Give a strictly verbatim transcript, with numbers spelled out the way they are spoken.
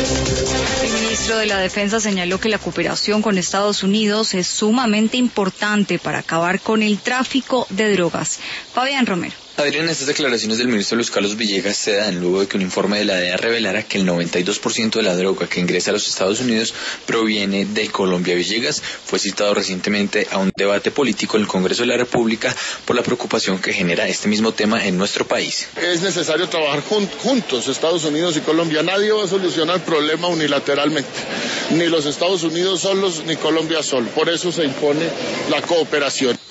El ministro de la Defensa señaló que la cooperación con Estados Unidos es sumamente importante para acabar con el tráfico de drogas. Fabián Romero. Adrián, estas declaraciones del ministro Luis Carlos Villegas se dan luego de que un informe de la D E A revelara que el noventa y dos por ciento de la droga que ingresa a los Estados Unidos proviene de Colombia. Villegas fue citado recientemente a un debate político en el Congreso de la República por la preocupación que genera este mismo tema en nuestro país. Es necesario trabajar jun- juntos, Estados Unidos y Colombia. Nadie va a solucionar el problema unilateralmente, ni los Estados Unidos solos, ni Colombia solo. Por eso se impone la cooperación.